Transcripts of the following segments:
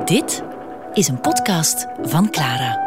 Dit is een podcast van Clara.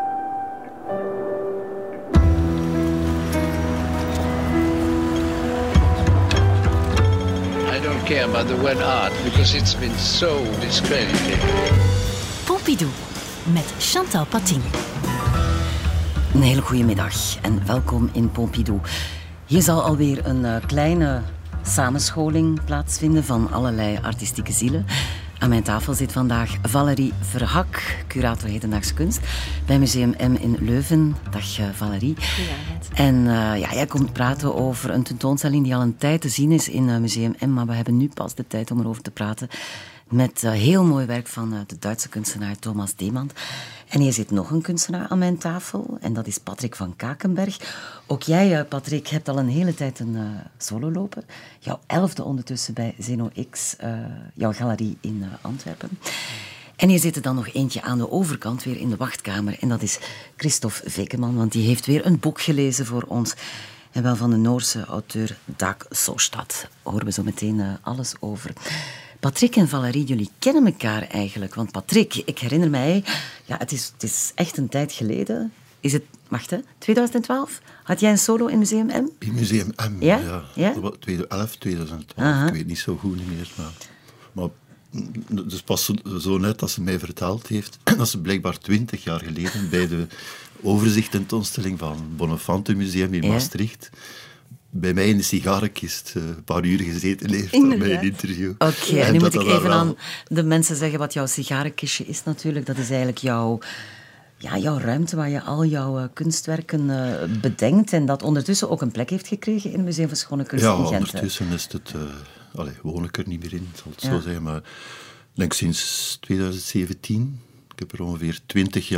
I don't care about the word art because it's been so discredited. Pompidou met Chantal Patin. Een hele goede middag en welkom in Pompidou. Hier zal alweer een kleine samenscholing plaatsvinden van allerlei artistieke zielen. Aan mijn tafel zit vandaag Valerie Verhak, curator hedendaagse kunst bij Museum M in Leuven. Dag Valerie. Goedenavond. En jij komt praten over een tentoonstelling die al een tijd te zien is in Museum M, maar we hebben nu pas de tijd om erover te praten met heel mooi werk van de Duitse kunstenaar Thomas Demand. En hier zit nog een kunstenaar aan mijn tafel en dat is Patrick van Kakenberg. Ook jij, Patrick, hebt al een hele tijd een solo lopen. Jouw 11e ondertussen bij Zeno X, jouw galerie in Antwerpen. En hier zit er dan nog eentje aan de overkant, weer in de wachtkamer. En dat is Christophe Vekeman, want die heeft weer een boek gelezen voor ons. En wel van de Noorse auteur Dag Sostad. Daar horen we zo meteen alles over. Patrick en Valerie, jullie kennen elkaar eigenlijk. Want Patrick, ik herinner mij... Ja, het is echt een tijd geleden. Is het... Wacht, hè? 2012? Had jij een solo in Museum M? In Museum M, ja. Ja? 2011, 2012. Aha. Ik weet niet zo goed meer. Maar dus pas zo net dat ze mij verteld heeft dat ze blijkbaar 20 jaar geleden bij de overzicht-tentoonstelling van Bonnefante Museum in Maastricht bij mij in de sigarenkist een paar uur gezeten heeft bij een interview. Oké, nu moet ik even aan de mensen zeggen wat jouw sigarenkistje is natuurlijk. Dat is eigenlijk jouw ruimte waar je al jouw kunstwerken bedenkt en dat ondertussen ook een plek heeft gekregen in het Museum voor Schone Kunst in Gent. Ja, ondertussen is het... woon ik er niet meer in, zal het zo zeggen. Maar ik denk sinds 2017. Ik heb er ongeveer 20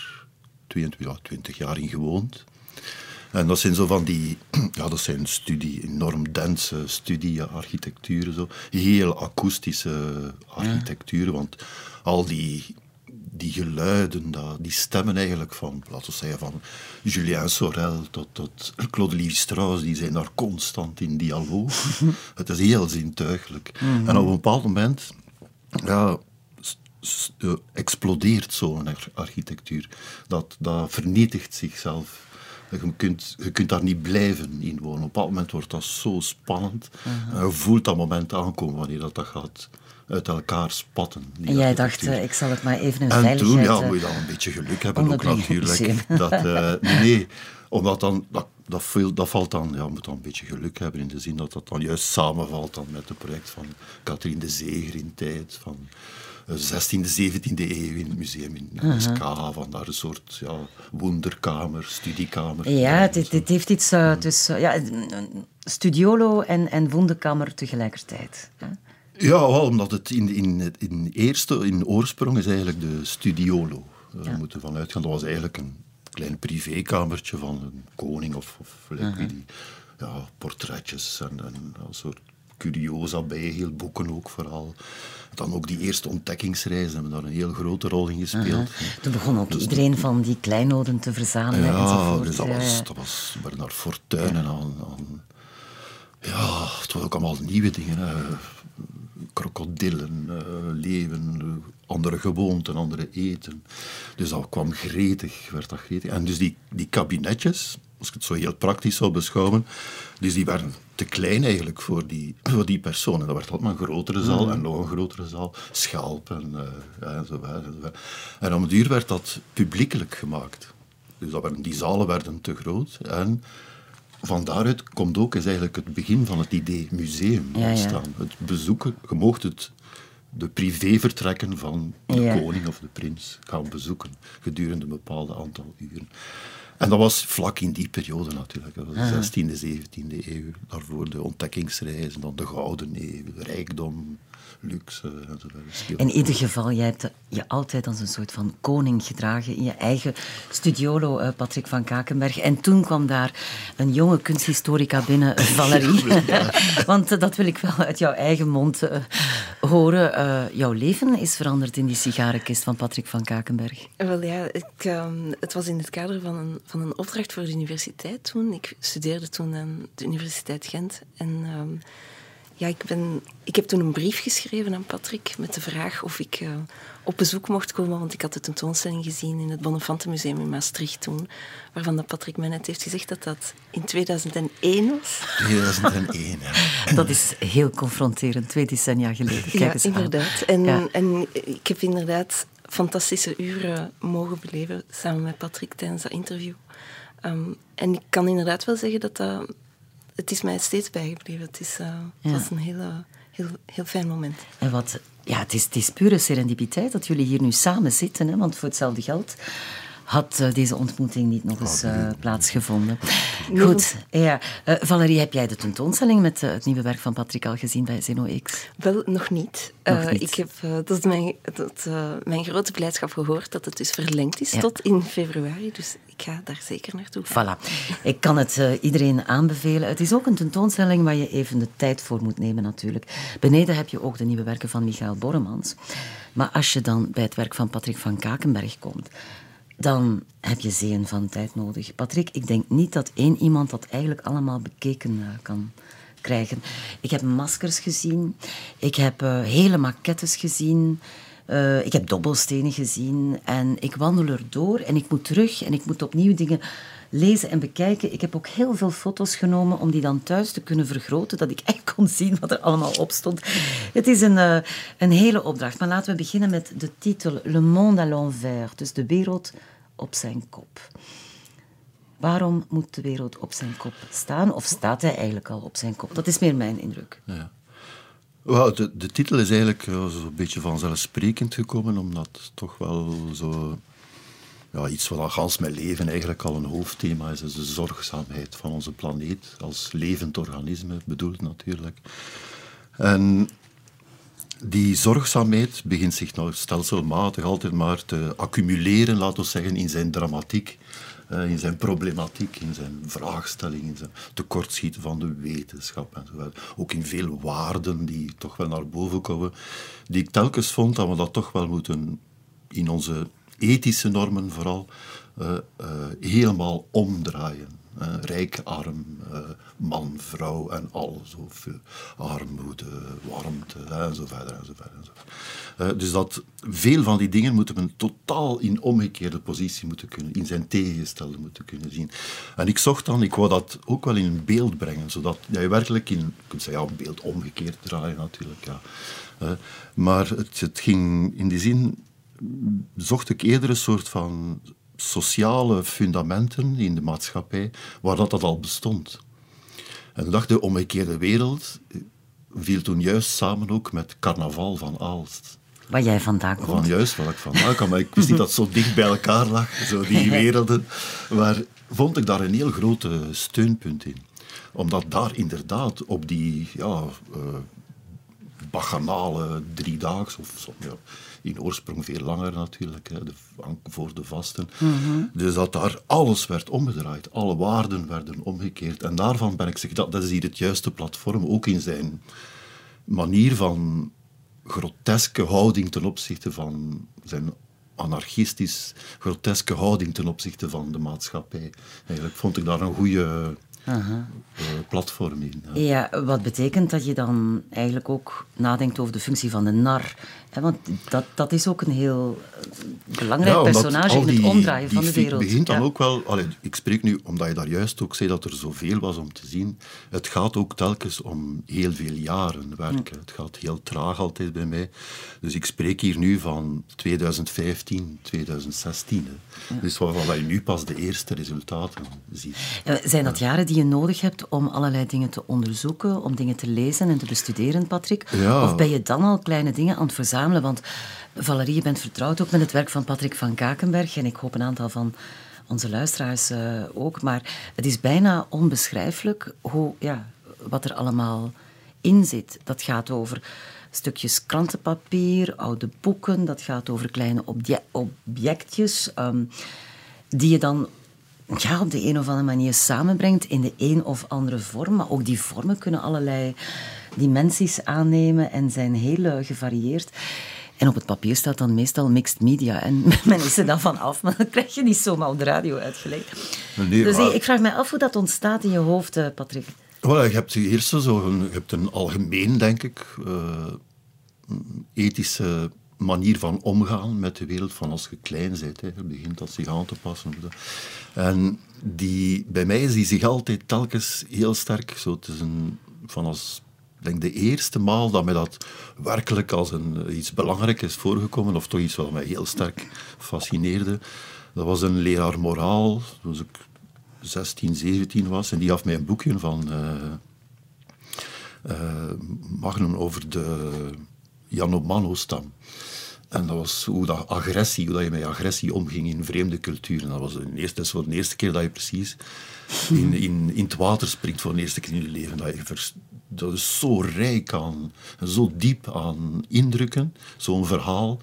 jaar in gewoond. En dat zijn zo van die... Ja, dat zijn enorm dense studie-architecturen. Zo. Heel akoestische architecturen, want al die geluiden, die stemmen eigenlijk van, laten we zeggen, van Julien Sorel tot Claude Lévi-Strauss, die zijn daar constant in dialoog. Het is heel zintuigelijk. En op een bepaald moment explodeert zo'n architectuur. Dat vernietigt zichzelf. Je kunt daar niet blijven in wonen. Op een bepaald moment wordt dat zo spannend. En je voelt dat moment aankomen wanneer dat gaat uit elkaar spatten. En jij dacht, ik zal het maar even in veiligheid... En toen moet je dan een beetje geluk hebben ook natuurlijk. Omdat dan... Dat valt dan, je moet dan een beetje geluk hebben in de zin dat dat dan juist samenvalt dan met het project van Catherine de Zeger in tijd, van 16e, 17e eeuw in het museum in Ska, van daar een soort wonderkamer, studiekamer. Ja, dit heeft iets tussen studiolo en wonderkamer tegelijkertijd. Hè? Ja, wel, omdat het in oorsprong is eigenlijk de studiolo. We moeten vanuit gaan, dat was eigenlijk een klein privékamertje van een koning of die portretjes en een soort curiosa bij, heel boeken ook vooral. Dan ook die eerste ontdekkingsreizen hebben daar een heel grote rol in gespeeld. Toen begon ook iedereen van die kleinoden te verzamelen enzovoort. Dus dat was Bernard Fortuyn en aan... Ja, het waren ook allemaal nieuwe dingen. Krokodillen, leeuwen, andere gewoonten, andere eten. Dus dat kwam gretig, werd dat gretig. En dus die kabinetjes, als ik het zo heel praktisch zou beschouwen, dus die waren te klein eigenlijk voor die personen. Dat werd altijd maar een grotere zaal en nog een grotere zaal. Schelp en zo verder. En om het duur werd dat publiekelijk gemaakt. Dus die zalen werden te groot en... Van daaruit komt ook is eigenlijk het begin van het idee museum ontstaan. Het bezoeken, je mocht de privévertrekken van de koning of de prins gaan bezoeken gedurende een bepaald aantal uren. En dat was vlak in die periode natuurlijk. Dat was de 16e, 17e eeuw. Daarvoor de ontdekkingsreizen, dan de Gouden Eeuw, de rijkdom, luxe enzovoort. In ieder geval, jij hebt je altijd als een soort van koning gedragen in je eigen studiolo, Patrick van Kakenberg. En toen kwam daar een jonge kunsthistorica binnen, Valerie. Want dat wil ik wel uit jouw eigen mond horen. Jouw leven is veranderd in die sigarenkist van Patrick van Kakenberg. Wel ja, het was in het kader van een opdracht voor de universiteit toen. Ik studeerde toen aan de Universiteit Gent en... ik heb toen een brief geschreven aan Patrick met de vraag of ik op bezoek mocht komen, want ik had de tentoonstelling gezien in het Bonnefantenmuseum in Maastricht toen, waarvan dat Patrick mij net heeft gezegd dat dat in 2001 was. 2001, ja. Dat is heel confronterend, 2 decennia geleden. Kijk eens inderdaad. En ik heb inderdaad fantastische uren mogen beleven samen met Patrick tijdens dat interview. En ik kan inderdaad wel zeggen dat het is mij steeds bijgebleven. Het was een heel fijn moment. En het is pure serendipiteit dat jullie hier nu samen zitten, hè? Want voor hetzelfde geld had deze ontmoeting niet nog eens plaatsgevonden. Goed, ja. Valerie, heb jij de tentoonstelling met het nieuwe werk van Patrick al gezien bij Zeno X? Wel, nog niet. Ik heb mijn grote blijdschap gehoord dat het dus verlengd is tot in februari. Dus ik ga daar zeker naartoe. Voilà. Ik kan het iedereen aanbevelen. Het is ook een tentoonstelling waar je even de tijd voor moet nemen natuurlijk. Beneden heb je ook de nieuwe werken van Michael Borremans. Maar als je dan bij het werk van Patrick van Kakenberg komt, dan heb je zeeën van tijd nodig. Patrick, ik denk niet dat één iemand dat eigenlijk allemaal bekeken kan krijgen. Ik heb maskers gezien, ik heb hele maquettes gezien, ik heb dobbelstenen gezien en ik wandel erdoor en ik moet terug en ik moet opnieuw dingen lezen en bekijken. Ik heb ook heel veel foto's genomen om die dan thuis te kunnen vergroten, dat ik echt kon zien wat er allemaal op stond. Het is een hele opdracht. Maar laten we beginnen met de titel Le Monde à l'envers, dus de wereld op zijn kop. Waarom moet de wereld op zijn kop staan? Of staat hij eigenlijk al op zijn kop? Dat is meer mijn indruk. Ja. Well, de titel is eigenlijk zo'n beetje vanzelfsprekend gekomen, omdat toch wel zo... Ja, iets wat al gans mijn leven eigenlijk al een hoofdthema is de zorgzaamheid van onze planeet, als levend organisme bedoeld natuurlijk. En die zorgzaamheid begint zich nou stelselmatig altijd maar te accumuleren, laten we zeggen, in zijn dramatiek, in zijn problematiek, in zijn vraagstelling, in zijn tekortschieten van de wetenschap enzovoort. Ook in veel waarden die toch wel naar boven komen, die ik telkens vond dat we dat toch wel moeten in onze ethische normen vooral helemaal omdraaien. Rijk, arm, man, vrouw en al zoveel armoede, warmte enzovoort. Dus dat veel van die dingen moeten we totaal in omgekeerde positie moeten kunnen, in zijn tegengestelde moeten kunnen zien. En ik wou dat ook wel in beeld brengen, zodat je werkelijk je kunt zeggen, een beeld omgekeerd draaien natuurlijk, ja. Maar het ging in die zin, zocht ik eerder een soort van sociale fundamenten in de maatschappij waar dat al bestond. En ik dacht, de omgekeerde wereld viel toen juist samen ook met Carnaval van Aalst. Waar jij vandaan komt. Van juist waar ik vandaan kwam, maar ik wist niet dat het zo dicht bij elkaar lag, zo die werelden. Maar vond ik daar een heel grote steunpunt in. Omdat daar inderdaad op die bacchanale 3-daags, of zo, ja, in oorsprong veel langer natuurlijk, voor de vasten. Mm-hmm. Dus dat daar alles werd omgedraaid. Alle waarden werden omgekeerd. En daarvan ben ik zeggen, dat is hier het juiste platform, ook in zijn manier van groteske houding ten opzichte van zijn anarchistisch groteske houding ten opzichte van de maatschappij. Eigenlijk vond ik daar een goede platform in. Ja. Ja, wat betekent dat je dan eigenlijk ook nadenkt over de functie van de nar? Want dat is ook een heel belangrijk personage in het omdraaien van de wereld. Het begint dan ook wel... ik spreek nu, omdat je daar juist ook zei dat er zoveel was om te zien. Het gaat ook telkens om heel veel jaren werken. Het gaat heel traag altijd bij mij. Dus ik spreek hier nu van 2015, 2016. Ja. Dus waarvan je nu pas de eerste resultaten ziet. Zijn dat jaren die je nodig hebt om allerlei dingen te onderzoeken, om dingen te lezen en te bestuderen, Patrick? Ja. Of ben je dan al kleine dingen aan het verzamelen? Want Valerie, je bent vertrouwd ook met het werk van Patrick van Kakenberg en ik hoop een aantal van onze luisteraars ook, maar het is bijna onbeschrijfelijk wat er allemaal in zit. Dat gaat over stukjes krantenpapier, oude boeken, dat gaat over kleine objectjes die je dan op de een of andere manier samenbrengt in de een of andere vorm. Maar ook die vormen kunnen allerlei dimensies aannemen en zijn heel gevarieerd. En op het papier staat dan meestal mixed media. En men is er dan van af, maar dat krijg je niet zomaar op de radio uitgelegd. Nee, dus ik vraag me af hoe dat ontstaat in je hoofd, Patrick. Wel, je hebt eerst je hebt een algemeen, denk ik, ethische manier van omgaan met de wereld van als je klein bent. Hè. Je begint dat zich aan te passen. En bij mij is die zich altijd telkens heel sterk. Zo, het is ik denk de eerste maal dat mij dat werkelijk als iets belangrijks is voorgekomen, of toch iets wat mij heel sterk fascineerde. Dat was een leraar moraal, toen ik 16, 17 was, en die gaf mij een boekje van Magnum over de Yanomamo-stam. En dat was hoe je met agressie omging in vreemde culturen. Dat was de eerste keer dat je precies in het water springt voor de eerste keer in je leven. Dat is zo rijk aan, zo diep aan indrukken, zo'n verhaal.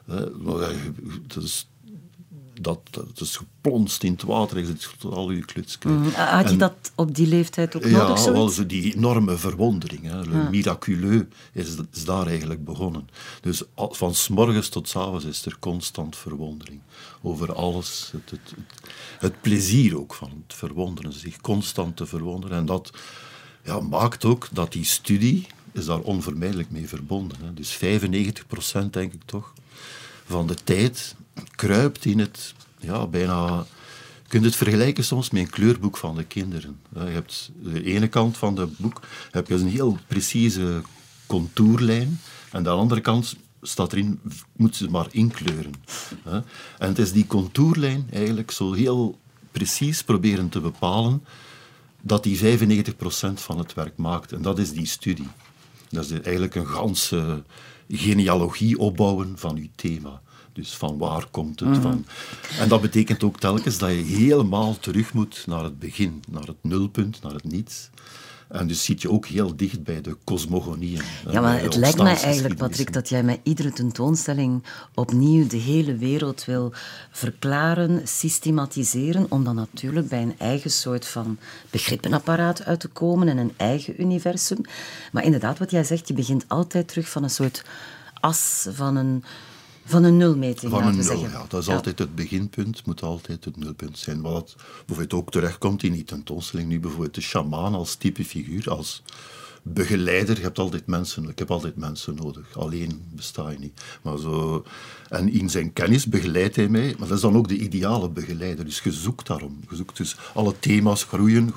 Dat is geplonst in het water, je zit al je kluts. Had je dat op die leeftijd ook nodig? Ja, wel zo die enorme verwondering. Le miraculeux is daar eigenlijk begonnen. Dus van 's morgens tot 's avonds is er constant verwondering. Over alles. Het plezier ook van het verwonderen. Zich constant te verwonderen. En dat maakt ook dat die studie is daar onvermijdelijk mee verbonden. Hè. Dus 95% denk ik toch van de tijd kruipt in het bijna... Je kunt het vergelijken soms met een kleurboek van de kinderen. Je hebt de ene kant van het boek heb je een heel precieze contourlijn en de andere kant staat erin, moet ze maar inkleuren. En het is die contourlijn eigenlijk zo heel precies proberen te bepalen dat die 95% van het werk maakt. En dat is die studie. Dat is eigenlijk een ganse genealogie opbouwen van je thema. Dus van waar komt het van? En dat betekent ook telkens dat je helemaal terug moet naar het begin, naar het nulpunt, naar het niets. En dus zit je ook heel dicht bij de cosmogonieën. Ja, maar het lijkt mij eigenlijk, Patrick, dat jij met iedere tentoonstelling opnieuw de hele wereld wil verklaren, systematiseren, om dan natuurlijk bij een eigen soort van begrippenapparaat uit te komen en een eigen universum. Maar inderdaad, wat jij zegt, je begint altijd terug van een soort as, van een nulmeting, laten we zeggen. Ja, dat is altijd het beginpunt, moet altijd het nulpunt zijn. Wat bijvoorbeeld ook terechtkomt in die tentoonstelling nu, bijvoorbeeld de sjamaan als type figuur, als begeleider. Ik heb altijd mensen nodig. Alleen besta je niet. Maar en in zijn kennis begeleidt hij mij, maar dat is dan ook de ideale begeleider. Dus je zoekt daarom. Je zoekt dus alle thema's groeien.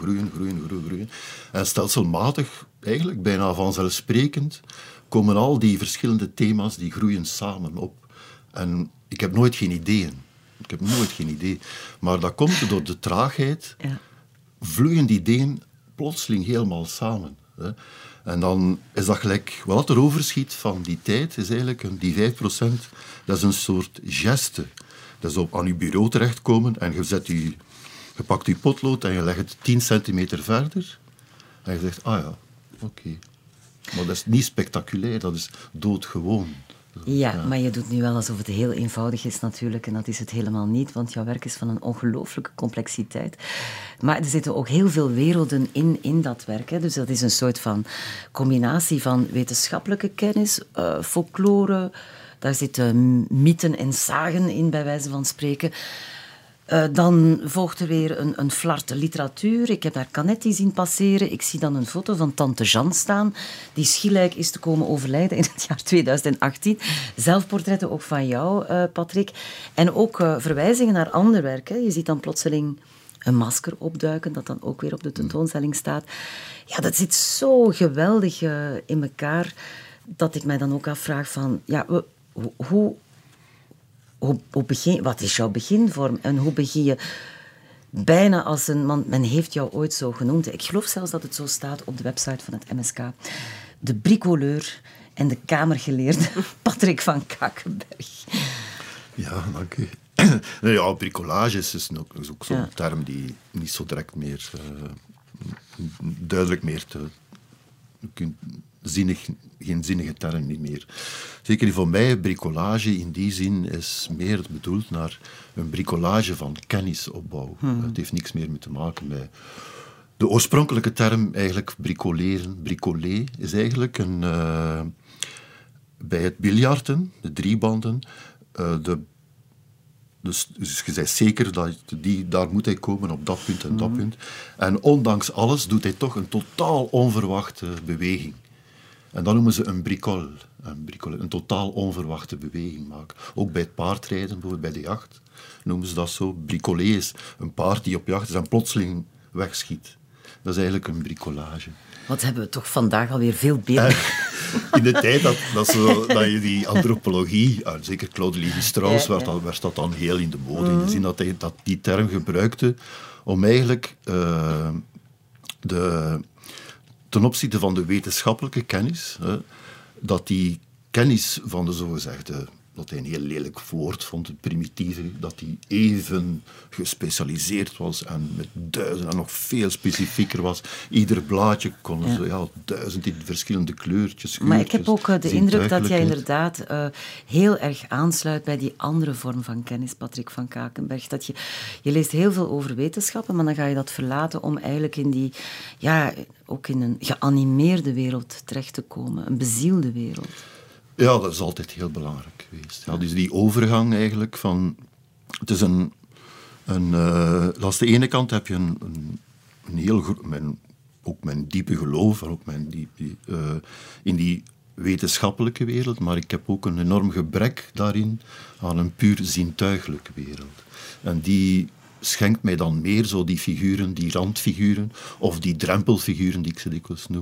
En stelselmatig, eigenlijk bijna vanzelfsprekend, komen al die verschillende thema's, die groeien samen op. En ik heb nooit geen ideeën. Maar dat komt door de traagheid. Ja. Vloeien die ideeën plotseling helemaal samen. Hè. En dan is dat gelijk... Wat er overschiet van die tijd is eigenlijk die 5%. Dat is een soort geste. Dat is aan je bureau terechtkomen en je pakt je potlood en je legt het 10 centimeter verder. En je zegt, oké. Maar dat is niet spectaculair, dat is doodgewoon. Ja, maar je doet nu wel alsof het heel eenvoudig is natuurlijk. En dat is het helemaal niet, want jouw werk is van een ongelooflijke complexiteit. Maar er zitten ook heel veel werelden in dat werk. Hè. Dus dat is een soort van combinatie van wetenschappelijke kennis, folklore. Daar zitten mythen en sagen in, bij wijze van spreken. Dan volgt er weer een flarte literatuur. Ik heb daar Canetti zien passeren. Ik zie dan een foto van tante Jeanne staan, die schielijk is te komen overlijden in het jaar 2018. Zelfportretten ook van jou, Patrick. En ook verwijzingen naar ander werk. Hè. Je ziet dan plotseling een masker opduiken, dat dan ook weer op de tentoonstelling staat. Ja, dat zit zo geweldig in elkaar, dat ik mij dan ook afvraag van... Ja, wat is jouw beginvorm en hoe begin je bijna als een man... Men heeft jou ooit zo genoemd. Ik geloof zelfs dat het zo staat op de website van het MSK. De bricoleur en de kamergeleerde Patrick van Kakenberg. Ja, dank u. Ja, bricolage is ook zo'n term die niet zo direct meer... duidelijk meer te... geen zinnige term niet meer. Zeker voor mij, bricolage in die zin is meer bedoeld naar een bricolage van kennisopbouw. Het heeft niks meer mee te maken met... De oorspronkelijke term, eigenlijk bricoler, is eigenlijk bij het biljarten, de driebanden, de Dus je bent zeker dat daar moet hij komen op dat punt en dat punt. En ondanks alles doet hij toch een totaal onverwachte beweging. En dat noemen ze een bricole. Een totaal onverwachte beweging maken. Ook bij het paardrijden, bijvoorbeeld bij de jacht, noemen ze dat zo. Bricolé is een paard die op jacht is en plotseling wegschiet. Dat is eigenlijk een bricolage. Wat hebben we toch vandaag alweer veel beelden. In de tijd dat je die antropologie, zeker Claude Lévi-Strauss, werd dat dan heel in de mode. In de zin dat hij die term gebruikte om eigenlijk ten opzichte van de wetenschappelijke kennis, dat die kennis van de zogezegde, dat hij een heel lelijk woord vond, het primitieve, dat die even gespecialiseerd was en met duizenden en nog veel specifieker was. Ieder blaadje kon ze 1000 in verschillende kleurtjes, geurtjes. Maar ik heb ook de indruk dat jij inderdaad heel erg aansluit bij die andere vorm van kennis, Patrick van Kakenberg. Dat je leest heel veel over wetenschappen, maar dan ga je dat verlaten om eigenlijk in die, ook in een geanimeerde wereld terecht te komen, een bezielde wereld. Ja, dat is altijd heel belangrijk geweest. Ja, dus die overgang eigenlijk van... Het is aan de ene kant heb je een heel... ook mijn diepe geloof, en ook in die wetenschappelijke wereld, maar ik heb ook een enorm gebrek daarin aan een puur zintuigelijke wereld. En die schenkt mij dan meer zo die figuren, die randfiguren, of die drempelfiguren die ik ze dikwijls noem.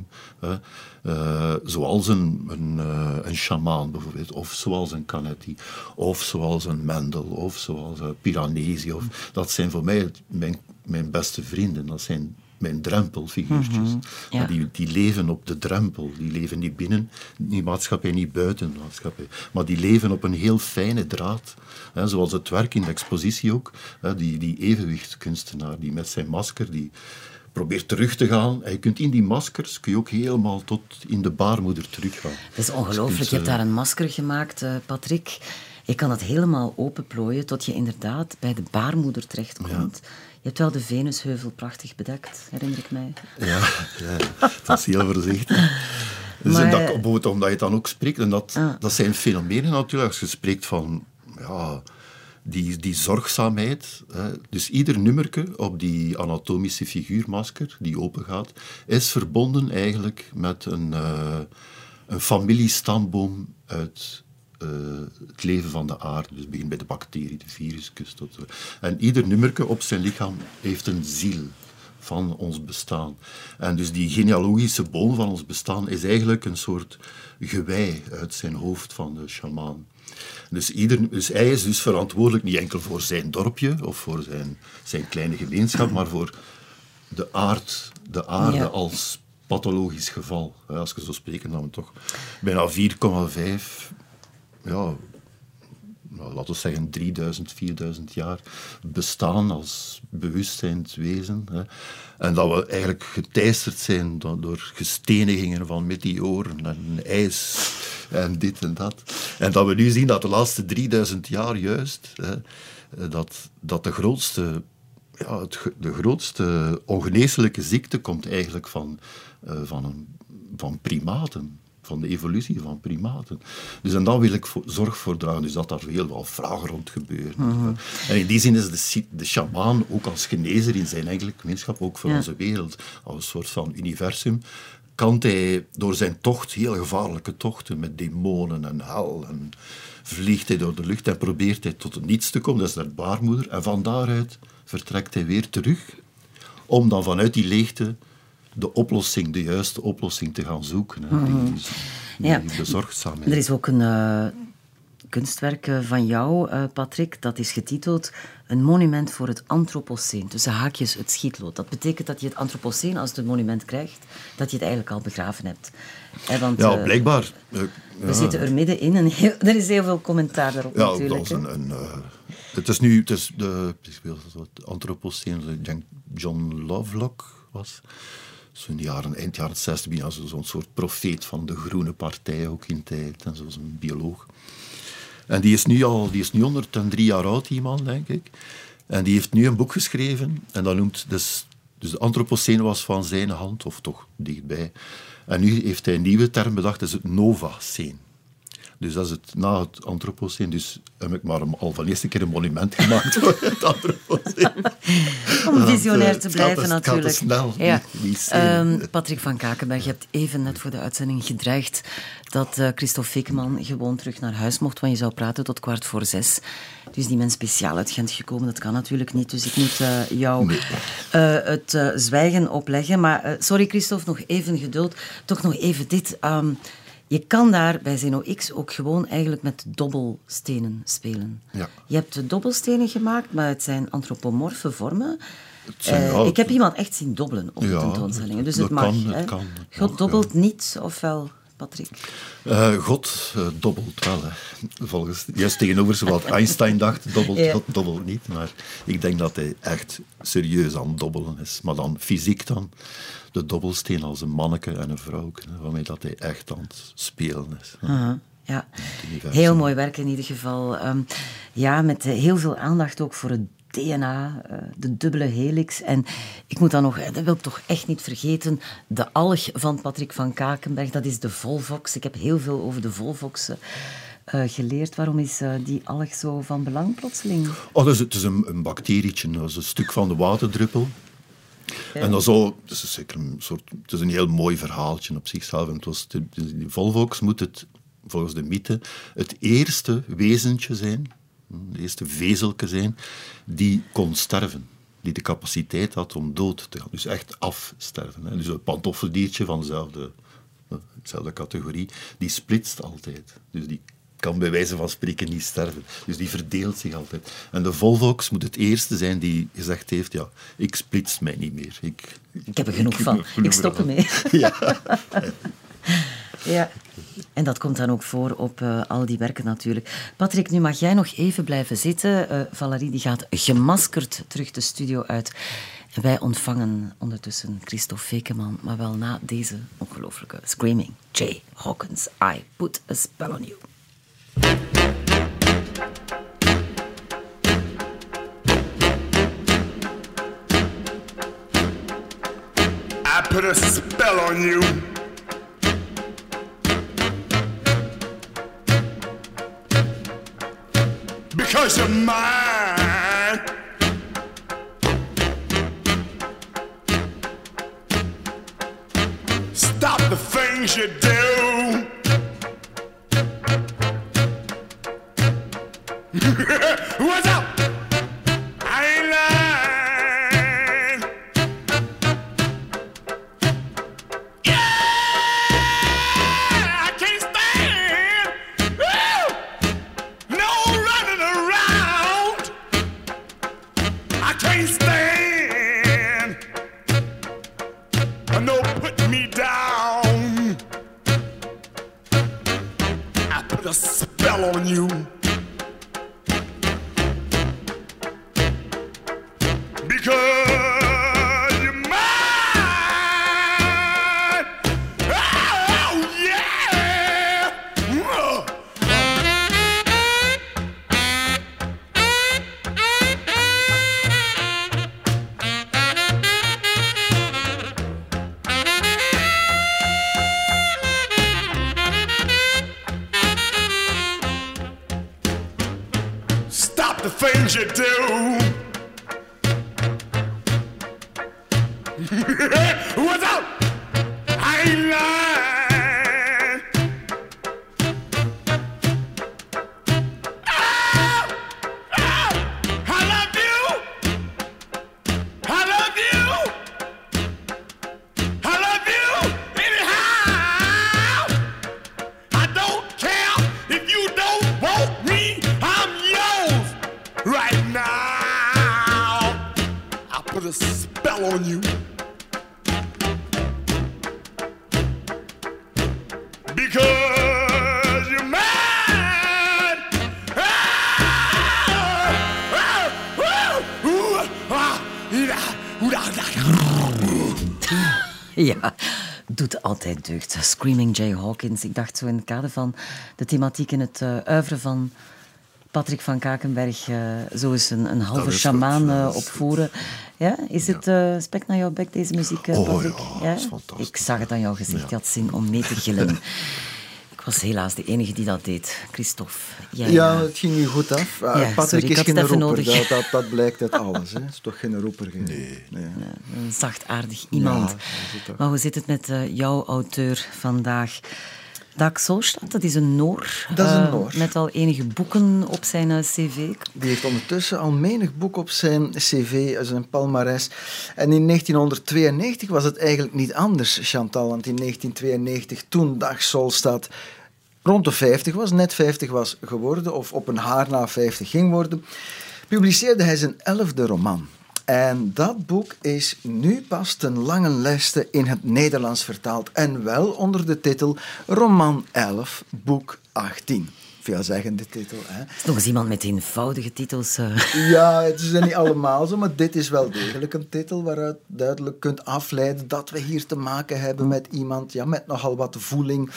Zoals een sjamaan bijvoorbeeld, of zoals een Canetti, of zoals een Mendel, of zoals Piranesi. Dat zijn voor mij mijn beste vrienden, dat zijn mijn drempelfiguurtjes. Die leven op de drempel, die leven niet binnen die maatschappij, niet buiten de maatschappij, maar die leven op een heel fijne draad. Zoals het werk in de expositie ook, die evenwichtskunstenaar, die met zijn masker, die probeert terug te gaan. En je kunt in die maskers ook helemaal tot in de baarmoeder teruggaan. Dat is ongelooflijk. Je hebt daar een masker gemaakt, Patrick. Je kan het helemaal openplooien tot je inderdaad bij de baarmoeder terechtkomt. Ja. Je hebt wel de Venusheuvel prachtig bedekt, herinner ik mij. Ja, dat is heel voorzichtig. Dus bijvoorbeeld omdat je het dan ook spreekt, en dat zijn fenomenen natuurlijk, als je spreekt van die zorgzaamheid. Dus ieder nummerke op die anatomische figuurmasker die opengaat, is verbonden eigenlijk met een familiestamboom uit het leven van de aarde. Dus het begint bij de bacterie, de viruskus. En ieder nummerke op zijn lichaam heeft een ziel van ons bestaan. En dus die genealogische boom van ons bestaan is eigenlijk een soort gewei uit zijn hoofd van de sjamaan. Dus hij is dus verantwoordelijk niet enkel voor zijn dorpje of voor zijn kleine gemeenschap, maar voor de aarde als pathologisch geval. Als je zo spreekt, dan we toch bijna 4,5... laten we zeggen 3000, 4000 jaar bestaan als bewustzijnswezen. En dat we eigenlijk geteisterd zijn door gestenigingen van meteoren en ijs en dit en dat. En dat we nu zien dat de laatste 3000 jaar juist, dat de grootste ongeneeslijke ziekte komt eigenlijk van primaten. Van de evolutie van primaten. Dus en daar wil ik zorg voor dragen, dus dat daar heel wel vragen rond gebeuren. En in die zin is de sjamaan ook als genezer in zijn eigen gemeenschap, ook voor onze wereld, als een soort van universum, kan hij door zijn tocht, heel gevaarlijke tochten met demonen en hel, en vliegt hij door de lucht en probeert hij tot het niets te komen, dat is naar de baarmoeder, en van daaruit vertrekt hij weer terug, om dan vanuit die leegte de juiste oplossing te gaan zoeken. Die bezorgdzaamheid. Er is ook een kunstwerk van jou, Patrick, dat is getiteld Een monument voor het Anthropoceen. Tussen haakjes het schietlood. Dat betekent dat je het Anthropoceen, als het een monument krijgt, dat je het eigenlijk al begraven hebt. Want, blijkbaar. We zitten er middenin en er is heel veel commentaar daarop natuurlijk. Het is nu... Het Anthropoceen, ik denk John Lovelock was... Zo in eind jaren 60, zo'n soort profeet van de Groene Partij ook in tijd, en zoals een bioloog. En die is nu 103 jaar oud, die man, denk ik. En die heeft nu een boek geschreven, en dat noemt... Dus de Anthropoceen was van zijn hand, of toch dichtbij. En nu heeft hij een nieuwe term bedacht, dat is het Novaceen. Dus dat is het na het Anthropoceen. Dus heb ik maar al van de eerste keer een monument gemaakt voor het Anthropoceen. Om visionair te blijven, het natuurlijk. gaat te snel. Ja. Die Patrick van Kakenberg, je hebt even net voor de uitzending gedreigd dat Christophe Fekkeman gewoon terug naar huis mocht, want je zou praten tot 5:15. Dus die mens speciaal uit Gent gekomen, dat kan natuurlijk niet. Dus ik moet jou het zwijgen opleggen. Maar sorry Christophe, nog even geduld. Toch nog even dit. Je kan daar bij Zeno X ook gewoon eigenlijk met dobbelstenen spelen. Ja. Je hebt dobbelstenen gemaakt, maar het zijn antropomorfe vormen. zijn, Ik heb iemand echt zien dobbelen op de tentoonstellingen, dus het mag. Het kan. God dobbelt niet, ofwel, Patrick? God dobbelt wel. Hè. Volgens, juist tegenover wat Einstein dacht, God dobbelt niet. Maar ik denk dat hij echt serieus aan het dobbelen is. Maar dan fysiek dan. De dobbelsteen als een manneke en een vrouw. Waarmee dat hij echt aan het spelen is. Ja, heel mooi werk in ieder geval. Met heel veel aandacht ook voor het DNA, de dubbele helix. En ik moet dan nog, dat wil ik toch echt niet vergeten, de alg van Patrick van Kakenberg, dat is de volvox. Ik heb heel veel over de volvox geleerd. Waarom is die alg zo van belang plotseling? Het is een bacterietje, dat is een stuk van de waterdruppel. Ja. En dat is zeker het is een heel mooi verhaaltje op zichzelf. En die volvox moet het, volgens de mythe, het eerste wezentje zijn, de eerste vezelke zijn, die kon sterven. Die de capaciteit had om dood te gaan. Dus echt afsterven. Hè. Dus een pantoffeldiertje van dezelfde categorie, die splitst altijd. Dus die kan bij wijze van spreken niet sterven. Dus die verdeelt zich altijd. En de volvox moet het eerste zijn die gezegd heeft, ja, ik splits mij niet meer. Ik heb er genoeg van. Ik stop ermee. Ja. Ja. En dat komt dan ook voor op al die werken natuurlijk. Patrick, nu mag jij nog even blijven zitten. Valerie die gaat gemaskerd terug de studio uit. En wij ontvangen ondertussen Christophe Fekkeman, maar wel na deze ongelooflijke Screaming Jay Hawkins. I put a spell on you. I put a spell on you. Because you're mine. Stop the things you do. What's up? I ain't lying. Yeah, I can't stand. Woo! No running around. I can't stand. No put me down. I put a spell on you. Because you're mine. Oh, yeah. Stop the things you do. What's up? I ain't lying. Oh, oh, I love you. I love you. I love you anyhow. I don't care if you don't want me. I'm yours right now. I put a spell on you. Because you're mine. Ja, doet altijd deugd. Screaming Jay Hawkins. Ik dacht zo in het kader van de thematiek in het oeuvre van Patrick van Kakenberg zo eens een halve sjamaan opvoeren. Ja? Is het spek naar jouw bek, deze muziek, Patrick? Ja, dat is fantastisch. Ik zag het aan jouw gezicht. Je had zin om mee te gillen. Ik was helaas de enige die dat deed. Christophe. Ja, het ging niet goed af. Patrick sorry, is geen roeper, nodig. dat blijkt uit alles. Hè. Het is toch geen roeper? Nee. Een zachtaardig iemand. Ja, maar hoe zit het met jouw auteur vandaag? Dag Solstad, dat is een Noor. Dat is een Noor. Met al enige boeken op zijn cv. Die heeft ondertussen al menig boek op zijn cv, zijn palmares. En in 1992 was het eigenlijk niet anders, Chantal. Want in 1992, toen Dag Solstad rond de 50 was, net 50 was geworden, of op een haar na 50 ging worden, publiceerde hij zijn 11e roman. En dat boek is nu pas ten lange leste in het Nederlands vertaald. En wel onder de titel Roman 11, boek 18. Veelzeggende titel. Hè? Het is nog eens iemand met eenvoudige titels. Ja, het zijn niet allemaal zo, maar dit is wel degelijk een titel waaruit duidelijk kunt afleiden dat we hier te maken hebben met iemand met nogal wat voeling,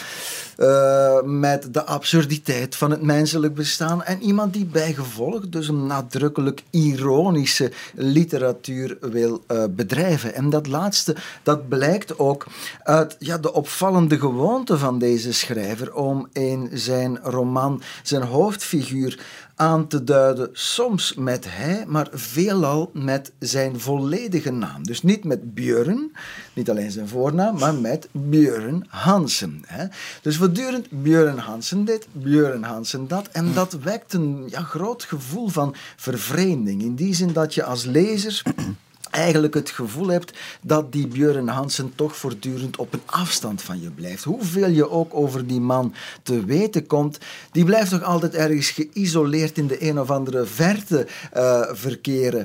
met de absurditeit van het menselijk bestaan en iemand die bijgevolg dus een nadrukkelijk ironische literatuur wil bedrijven. En dat laatste, dat blijkt ook uit de opvallende gewoonte van deze schrijver om in zijn roman zijn hoofdfiguur aan te duiden, soms met hij, maar veelal met zijn volledige naam. Dus niet met Björn, niet alleen zijn voornaam, maar met Björn Hansen. Hè. Dus voortdurend Björn Hansen dit, Björn Hansen dat. En dat wekt een groot gevoel van vervreemding. In die zin dat je als lezer eigenlijk het gevoel hebt dat die Björn Hansen toch voortdurend op een afstand van je blijft. Hoeveel je ook over die man te weten komt, die blijft toch altijd ergens geïsoleerd in de een of andere verte verkeren.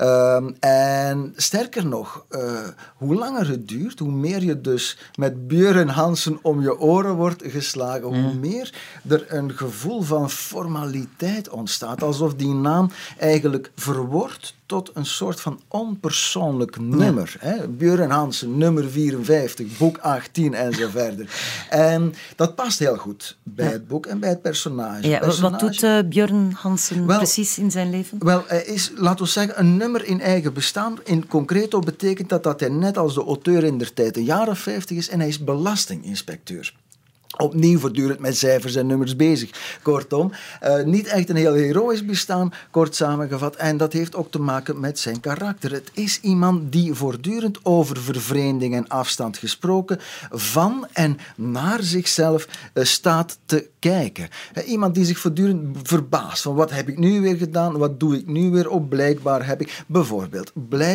En sterker nog, hoe langer het duurt, hoe meer je dus met Björn Hansen om je oren wordt geslagen, hoe meer er een gevoel van formaliteit ontstaat, alsof die naam eigenlijk verwordt tot een soort van onpersoonlijk nummer. Hè? Björn Hansen, nummer 54, boek 18 en zo verder. En dat past heel goed bij het boek en bij het personage. Ja, wat doet Björn Hansen precies in zijn leven? Wel, hij is, laten we zeggen, een nummer in eigen bestaan. In concreto betekent dat hij net als de auteur in der tijd een jaar of 50 is en hij is belastinginspecteur. Opnieuw voortdurend met cijfers en nummers bezig. Kortom, niet echt een heel heroïsch bestaan, kort samengevat. En dat heeft ook te maken met zijn karakter. Het is iemand die voortdurend over vervreemding en afstand gesproken van en naar zichzelf staat te kijken. Iemand die zich voortdurend verbaast van wat heb ik nu weer gedaan, wat doe ik nu weer op. Blijkbaar heb ik, bijvoorbeeld,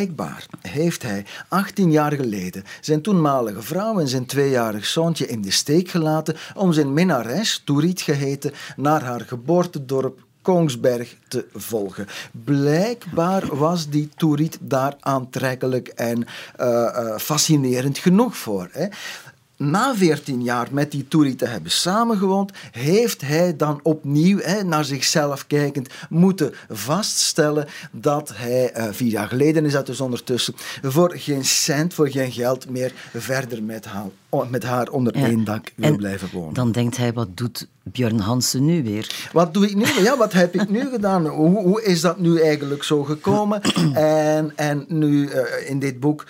heeft hij 18 jaar geleden zijn toenmalige vrouw en zijn 2-jarig zoontje in de steek gelaten om zijn minnares, Toeriet geheten, naar haar geboortedorp Kongsberg te volgen. Blijkbaar was die Toeriet daar aantrekkelijk en fascinerend genoeg voor. Hè. Na 14 jaar met die Toeriet te hebben samengewoond, heeft hij dan opnieuw, naar zichzelf kijkend, moeten vaststellen dat hij, 4 jaar geleden is dat dus ondertussen, voor geen cent, voor geen geld meer verder met haar onder één dak wil blijven wonen. Dan denkt hij, wat doet Björn Hansen nu weer? Wat doe ik nu? Ja, wat heb ik nu gedaan? Hoe is dat nu eigenlijk zo gekomen? En nu in dit boek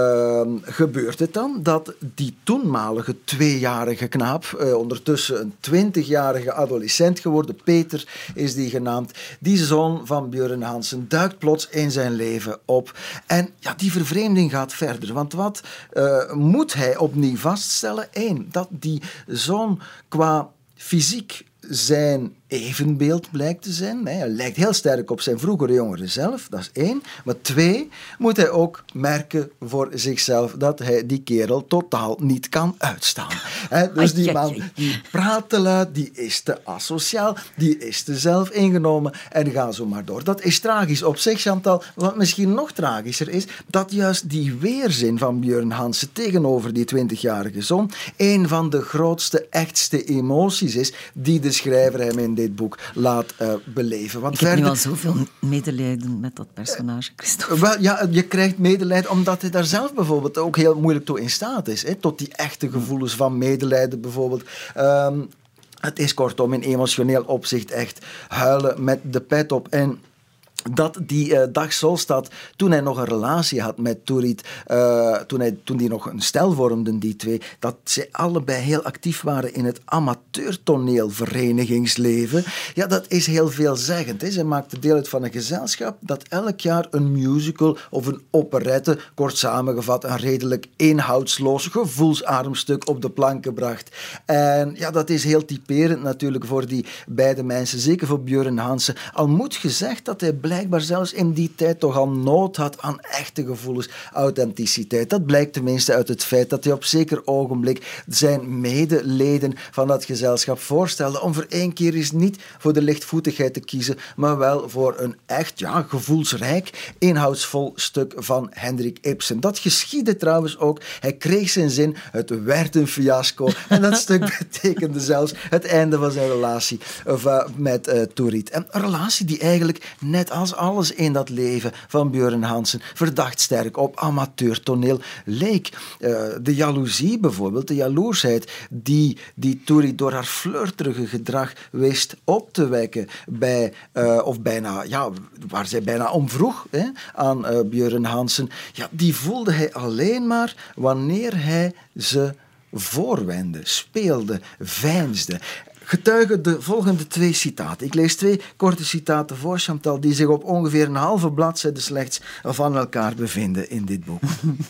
gebeurt het dan dat die toenmalige 2-jarige knaap, ondertussen een 20-jarige adolescent geworden, Peter is die genaamd, die zoon van Björn Hansen duikt plots in zijn leven op. En die vervreemding gaat verder. Want wat moet hij opnieuw vaststellen? 1, dat die zoon qua fysiek zijn evenbeeld blijkt te zijn. Hij lijkt heel sterk op zijn vroegere jongere zelf, dat is 1. Maar 2, moet hij ook merken voor zichzelf dat hij die kerel totaal niet kan uitstaan. Dus die man die praat te luid, die is te asociaal, die is te zelf ingenomen en ga zo maar door. Dat is tragisch op zich, Chantal. Wat misschien nog tragischer is, dat juist die weerzin van Björn Hansen tegenover die 20-jarige zoon een van de grootste, echtste emoties is die de schrijver hem in dit boek laat beleven. Want ik heb nu al zoveel medelijden met dat personage, Christophe. Wel, je krijgt medelijden omdat hij daar zelf bijvoorbeeld ook heel moeilijk toe in staat is. Tot die echte gevoelens van medelijden bijvoorbeeld. Het is kortom in emotioneel opzicht echt huilen met de pet op. En dat die Dag Solstad, toen hij nog een relatie had met Toeriet, toen die nog een stel vormden, die twee, dat ze allebei heel actief waren in het amateurtoneelverenigingsleven. Ja, dat is heel veelzeggend. Hè. Ze maakten deel uit van een gezelschap dat elk jaar een musical of een operette, kort samengevat, een redelijk inhoudsloos, gevoelsarm stuk op de planken bracht. En ja, dat is heel typerend natuurlijk voor die beide mensen, zeker voor Björn Hansen. Al moet gezegd dat hij blijkbaar zelfs in die tijd toch al nood had aan echte gevoelens, authenticiteit. Dat blijkt tenminste uit het feit dat hij op zeker ogenblik zijn medeleden van dat gezelschap voorstelde om voor één keer eens niet voor de lichtvoetigheid te kiezen, maar wel voor een echt, ja, gevoelsrijk, inhoudsvol stuk van Henrik Ibsen. Dat geschiedde trouwens ook. Hij kreeg zijn zin, het werd een fiasco en dat stuk betekende zelfs het einde van zijn relatie met Toeriet. En een relatie die eigenlijk, net als alles in dat leven van Björn Hansen, verdacht sterk op amateurtoneel leek. De jaloezie bijvoorbeeld, de jaloersheid die Toeriet door haar flirterige gedrag wist op te wekken bij, of bijna, ja, waar zij bijna om vroeg aan Björn Hansen, ja, die voelde hij alleen maar wanneer hij ze voorwendde, speelde, veinsde. Getuigen de volgende 2 citaten. Ik lees 2 korte citaten voor, Chantal, die zich op ongeveer een halve bladzijde slechts van elkaar bevinden in dit boek.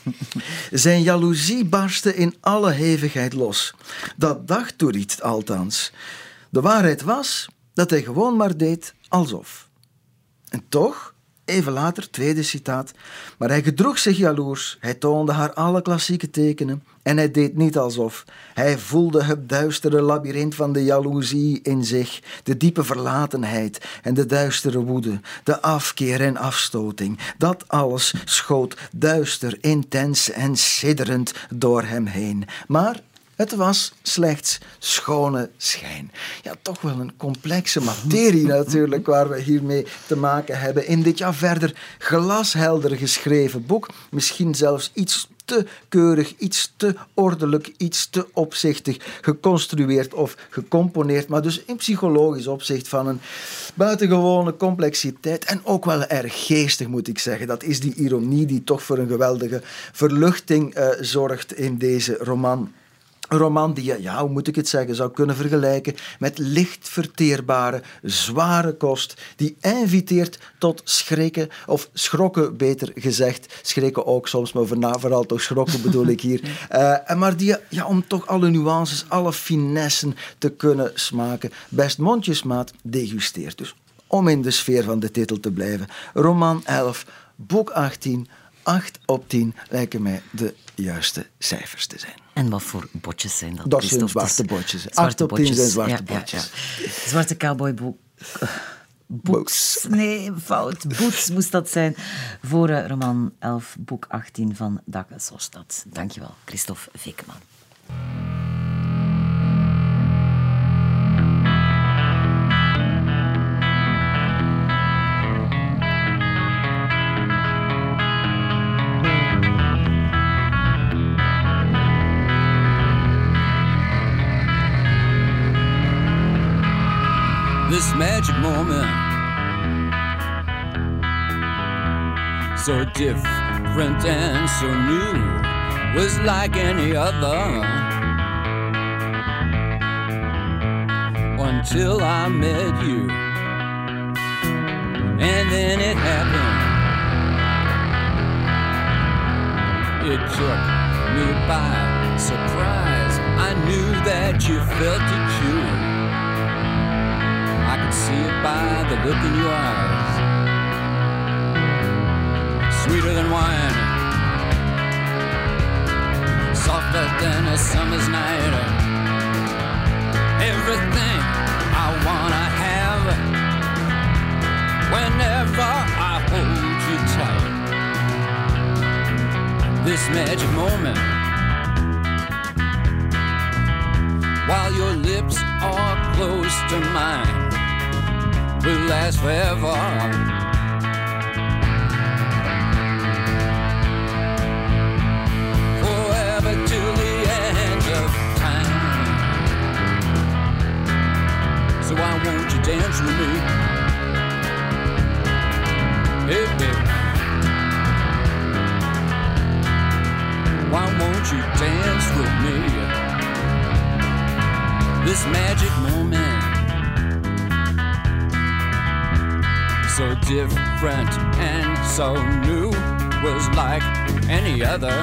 Zijn jaloezie barstte in alle hevigheid los. Dat dacht Toeriet althans. De waarheid was dat hij gewoon maar deed alsof. En toch, even later, tweede citaat, maar hij gedroeg zich jaloers, hij toonde haar alle klassieke tekenen en hij deed niet alsof. Hij voelde het duistere labyrint van de jaloezie in zich, de diepe verlatenheid en de duistere woede, de afkeer en afstoting. Dat alles schoot duister, intens en sidderend door hem heen. Maar het was slechts schone schijn. Ja, toch wel een complexe materie natuurlijk waar we hiermee te maken hebben. In dit verder glashelder geschreven boek. Misschien zelfs iets te keurig, iets te ordelijk, iets te opzichtig geconstrueerd of gecomponeerd, maar dus in psychologisch opzicht van een buitengewone complexiteit en ook wel erg geestig, moet ik zeggen. Dat is die ironie die toch voor een geweldige verluchting zorgt in deze roman. Een roman die je, ja, hoe moet ik het zeggen, zou kunnen vergelijken met licht verteerbare, zware kost, die inviteert tot schrikken, of schrokken beter gezegd. Schrikken ook soms, maar vooral toch schrokken bedoel ik hier. Maar die, ja, om toch alle nuances, alle finessen te kunnen smaken, best mondjesmaat degusteert. Dus om in de sfeer van de titel te blijven. Roman 11, boek 18, 8 op 10 lijken mij de juiste cijfers te zijn. En wat voor botjes zijn dat? Dat zijn zwarte botjes. 8 op 10 zijn zwarte botjes. Ja. Zwarte cowboy books. Nee, fout. Boots moest dat zijn. Voor roman 11, boek 18 van Dag Solstad. Dankjewel, Christophe Vikman. This magic moment, so different and so new, was like any other until I met you. And then it happened. It took me by surprise. I knew that you felt it too. I could see it by the look in your eyes. Sweeter than wine, softer than a summer's night. Everything I wanna have whenever I hold you tight. This magic moment, while your lips are close to mine, will last forever. Forever till the end of time. So why won't you dance with me? this magic moment. So different and so new, was like any other.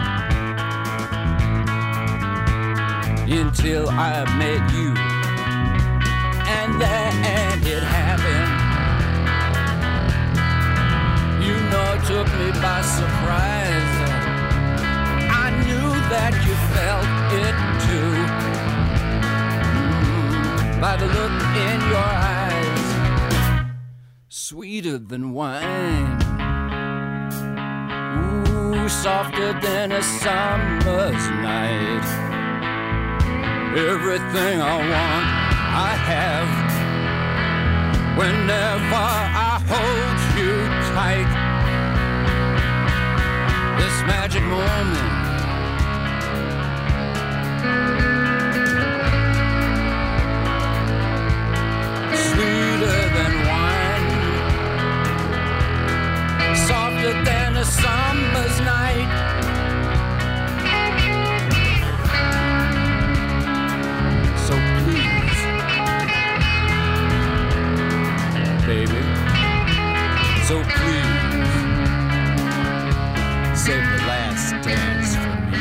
Until I met you, and then it happened. You know, it took me by surprise. I knew that you felt it too, by the look in your eyes, sweeter than wine, ooh, softer than a summer's night. Everything I want, I have, whenever I hold you tight. This magic moment, sweeter than wine, softer than a summer's night. So please, baby, so please, save the last dance for me.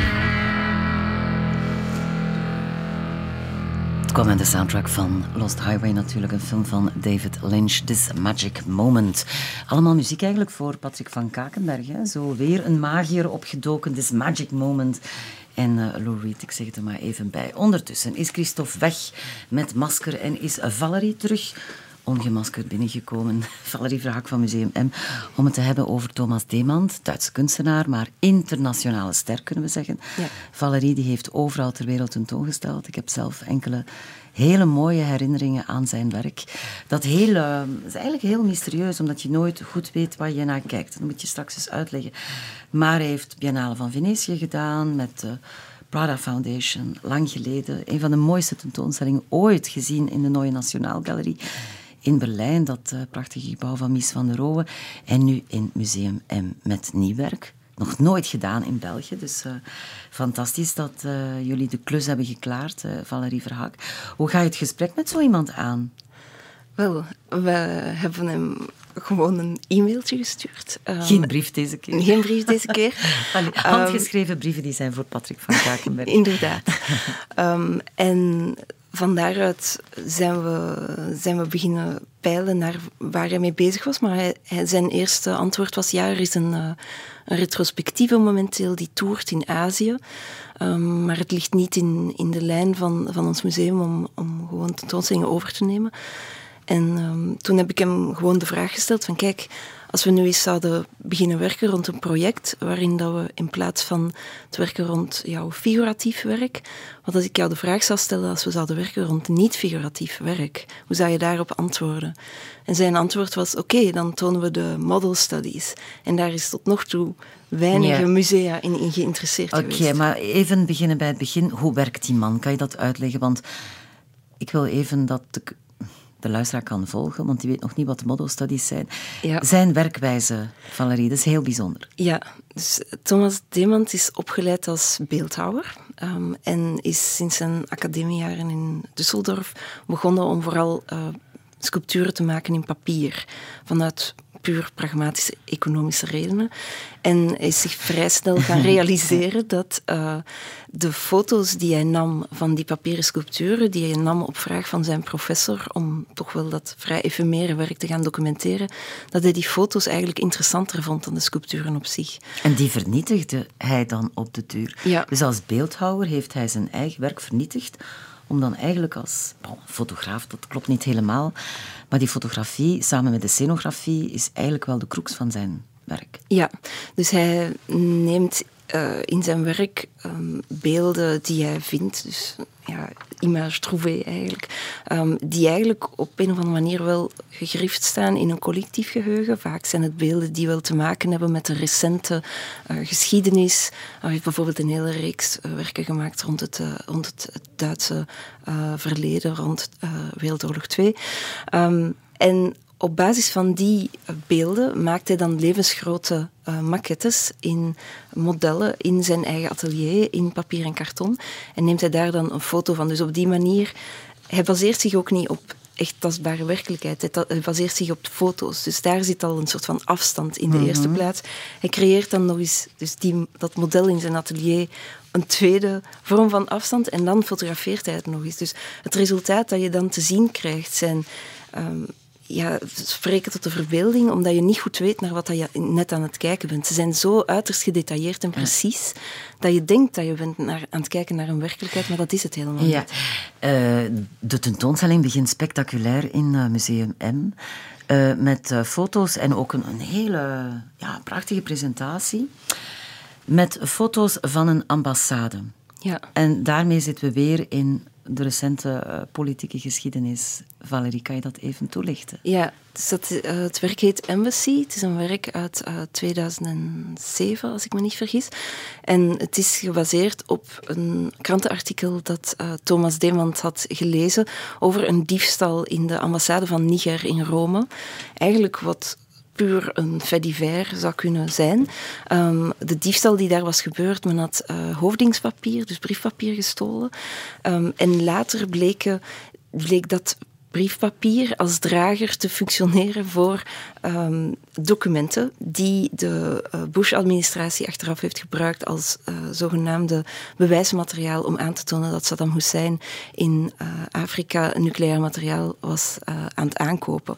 Het kwam in de soundtrack van Lost Highway natuurlijk, een film van David Lynch, This Magic Moment. Allemaal muziek eigenlijk voor Patrick van Kakenberg. Hè? Zo weer een magier opgedoken, This Magic Moment. En Lou Reed, ik zeg het er maar even bij. Ondertussen is Christophe weg met masker en is Valerie terug ongemaskerd binnengekomen. Valerie Verhaak van Museum M, om het te hebben over Thomas Demand, Duitse kunstenaar, maar internationale ster, kunnen we zeggen. Ja. Valerie die heeft overal ter wereld tentoongesteld. Ik heb zelf enkele hele mooie herinneringen aan zijn werk. Dat is eigenlijk heel mysterieus, omdat je nooit goed weet waar je naar kijkt. Dat moet je straks eens uitleggen. Maar hij heeft Biennale van Venetië gedaan met de Prada Foundation, lang geleden. Een van de mooiste tentoonstellingen ooit gezien in de Neue Nationalgalerie in Berlijn. Dat prachtige gebouw van Mies van der Rohe. En nu in Museum M met nieuw werk. Nog nooit gedaan in België, dus fantastisch dat jullie de klus hebben geklaard, Valerie Verhaak. Hoe ga je het gesprek met zo iemand aan? Wel, we hebben hem gewoon een e-mailtje gestuurd. Geen brief deze keer. Geen brief deze keer. Handgeschreven brieven die zijn voor Patrick van Kakenberg. Inderdaad. En van daaruit zijn we beginnen peilen naar waar hij mee bezig was. Maar zijn eerste antwoord was, ja, er is een retrospectieve momenteel die toert in Azië. Maar het ligt niet in de lijn van ons museum om gewoon tentoonstellingen over te nemen. En toen heb ik hem gewoon de vraag gesteld van, kijk, als we nu eens zouden beginnen werken rond een project waarin dat we in plaats van het werken rond jouw figuratief werk, wat als ik jou de vraag zou stellen als we zouden werken rond niet-figuratief werk, hoe zou je daarop antwoorden? En zijn antwoord was, oké, dan tonen we de model studies. En daar is tot nog toe weinige musea in geïnteresseerd geweest. Oké, maar even beginnen bij het begin. Hoe werkt die man? Kan je dat uitleggen? Want ik wil even dat de luisteraar kan volgen, want die weet nog niet wat de model studies zijn. Ja. Zijn werkwijze, Valerie, dat is heel bijzonder. Ja, dus Thomas Demand is opgeleid als beeldhouwer en is sinds zijn academiejaren in Düsseldorf begonnen om vooral sculpturen te maken in papier, vanuit puur pragmatische economische redenen. En is zich vrij snel gaan realiseren dat de foto's die hij nam van die papieren sculpturen, die hij nam op vraag van zijn professor, om toch wel dat vrij efemere werk te gaan documenteren, dat hij die foto's eigenlijk interessanter vond dan de sculpturen op zich. En die vernietigde hij dan op de duur. Ja. Dus als beeldhouwer heeft hij zijn eigen werk vernietigd, om dan eigenlijk als fotograaf, dat klopt niet helemaal, maar die fotografie samen met de scenografie is eigenlijk wel de crux van zijn werk. Ja, dus hij neemt in zijn werk beelden die hij vindt, dus ja, image trouvée eigenlijk, die eigenlijk op een of andere manier wel gegrift staan in een collectief geheugen. Vaak zijn het beelden die wel te maken hebben met de recente geschiedenis. Hij heeft bijvoorbeeld een hele reeks werken gemaakt rond het Duitse verleden, rond Wereldoorlog 2. En op basis van die beelden maakt hij dan levensgrote maquettes in modellen in zijn eigen atelier, in papier en karton. En neemt hij daar dan een foto van. Dus op die manier, hij baseert zich ook niet op echt tastbare werkelijkheid. Hij baseert zich op foto's. Dus daar zit al een soort van afstand in de eerste plaats. Hij creëert dan nog eens dus dat model in zijn atelier een tweede vorm van afstand en dan fotografeert hij het nog eens. Dus het resultaat dat je dan te zien krijgt zijn spreken tot de verbeelding, omdat je niet goed weet naar wat je net aan het kijken bent. Ze zijn zo uiterst gedetailleerd en precies dat je denkt dat je bent aan het kijken naar een werkelijkheid, maar dat is het helemaal niet. De tentoonstelling begint spectaculair in Museum M. Met foto's en ook een hele prachtige presentatie. Met foto's van een ambassade. Ja. En daarmee zitten we weer in de recente politieke geschiedenis. Valerie, kan je dat even toelichten? Ja, dus het werk heet Embassy. Het is een werk uit 2007, als ik me niet vergis. En het is gebaseerd op een krantenartikel dat Thomas Demand had gelezen over een diefstal in de ambassade van Niger in Rome. Eigenlijk wat puur een fait divers zou kunnen zijn. De diefstal die daar was gebeurd, men had hoofdingspapier, dus briefpapier gestolen. En later bleek dat briefpapier als drager te functioneren voor documenten die de Bush-administratie achteraf heeft gebruikt als zogenaamde bewijsmateriaal om aan te tonen dat Saddam Hussein in Afrika nucleair materiaal was aan het aankopen.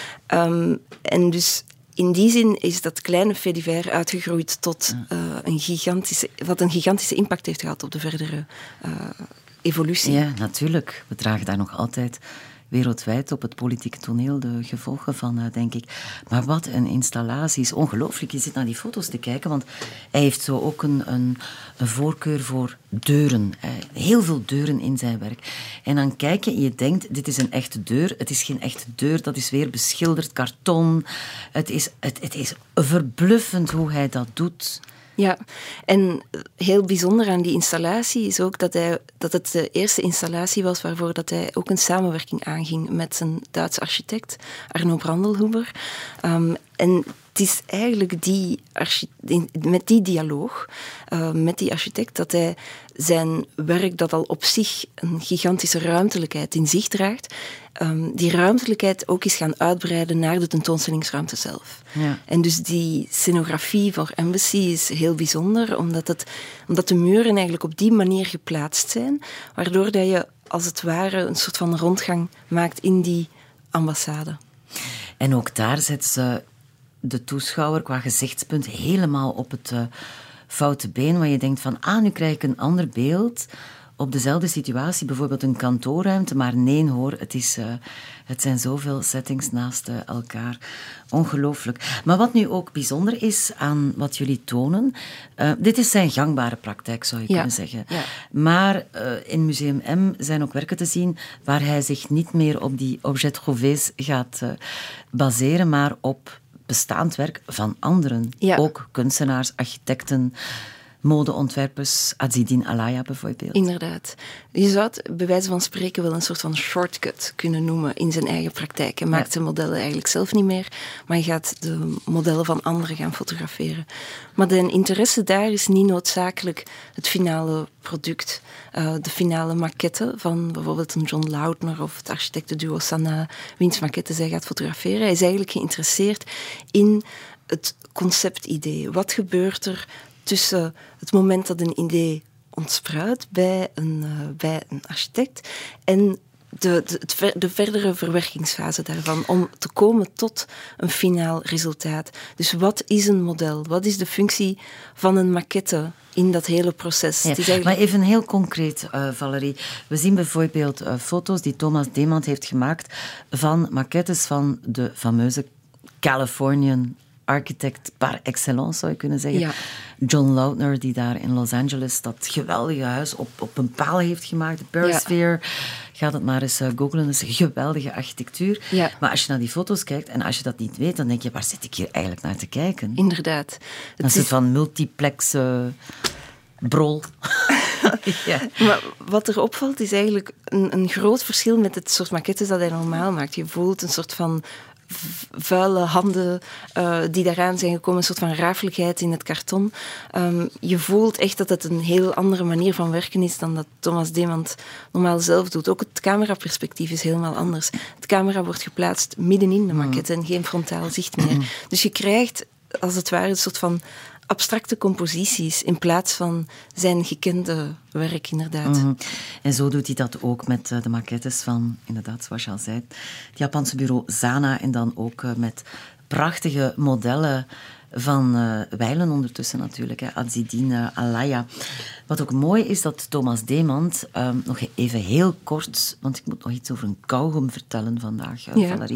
En dus in die zin is dat kleine fait divers uitgegroeid tot een gigantische impact heeft gehad op de verdere evolutie. Ja, natuurlijk. We dragen daar nog altijd wereldwijd op het politieke toneel de gevolgen van, denk ik. Maar wat een installatie. Is ongelooflijk. Je zit naar die foto's te kijken, want hij heeft zo ook een voorkeur voor deuren. Heel veel deuren in zijn werk. En dan kijk je en je denkt, dit is een echte deur. Het is geen echte deur, dat is weer beschilderd karton. Het is verbluffend hoe hij dat doet. Ja, en heel bijzonder aan die installatie is ook dat het de eerste installatie was waarvoor dat hij ook een samenwerking aanging met zijn Duitse architect, Arno Brandelhuber. En het is eigenlijk met die dialoog met die architect dat hij zijn werk, dat al op zich een gigantische ruimtelijkheid in zich draagt, die ruimtelijkheid ook is gaan uitbreiden naar de tentoonstellingsruimte zelf. Ja. En dus die scenografie voor Embassy is heel bijzonder, omdat de muren eigenlijk op die manier geplaatst zijn, waardoor dat je als het ware een soort van rondgang maakt in die ambassade. En ook daar zet ze de toeschouwer qua gezichtspunt helemaal op het foute been, waar je denkt van, nu krijg ik een ander beeld op dezelfde situatie, bijvoorbeeld een kantoorruimte, maar nee hoor, het zijn zoveel settings naast elkaar. Ongelooflijk. Maar wat nu ook bijzonder is aan wat jullie tonen, dit is zijn gangbare praktijk, zou je kunnen zeggen. Ja. Maar in Museum M zijn ook werken te zien waar hij zich niet meer op die objets trouvés gaat baseren, maar op bestaand werk van anderen. Ja. Ook kunstenaars, architecten, modeontwerpers, Azzedine Alaïa bijvoorbeeld. Inderdaad. Je zou het bij wijze van spreken wel een soort van shortcut kunnen noemen in zijn eigen praktijk. Hij maakt zijn modellen eigenlijk zelf niet meer, maar hij gaat de modellen van anderen gaan fotograferen. Maar de interesse daar is niet noodzakelijk het finale product, de finale maquette van bijvoorbeeld een John Lautner of het architectenduo Sana, wiens maquette zij gaat fotograferen. Hij is eigenlijk geïnteresseerd in het conceptidee. Wat gebeurt er tussen het moment dat een idee ontspruit bij een architect en de verdere verwerkingsfase daarvan, om te komen tot een finaal resultaat. Dus wat is een model? Wat is de functie van een maquette in dat hele proces? Ja, het is eigenlijk... Maar even heel concreet, Valerie. We zien bijvoorbeeld foto's die Thomas Demand heeft gemaakt van maquettes van de fameuze Californian architect par excellence, zou je kunnen zeggen. Ja. John Lautner, die daar in Los Angeles dat geweldige huis op een paal heeft gemaakt, de Perisphere. Ja. Ga het maar eens googlen, dat is een geweldige architectuur. Ja. Maar als je naar die foto's kijkt en als je dat niet weet, dan denk je, waar zit ik hier eigenlijk naar te kijken? Inderdaad. Dat is een soort van multiplex brol. Ja. Maar wat er opvalt is eigenlijk een groot verschil met het soort maquettes dat hij normaal maakt. Je voelt een soort van vuile handen die daaraan zijn gekomen, een soort van rafeligheid in het karton. Je voelt echt dat het een heel andere manier van werken is dan dat Thomas Demand normaal zelf doet. Ook het cameraperspectief is helemaal anders. De camera wordt geplaatst midden in de maquette en geen frontaal zicht meer. Dus je krijgt als het ware een soort van abstracte composities in plaats van zijn gekende werk, inderdaad. En zo doet hij dat ook met de maquettes van, inderdaad, zoals je al zei, het Japanse bureau Zana en dan ook met prachtige modellen van wijlen ondertussen natuurlijk, hè, Azedine, Alaya. Wat ook mooi is, dat Thomas Demand, nog even heel kort, want ik moet nog iets over een kauwgom vertellen vandaag, Valerie.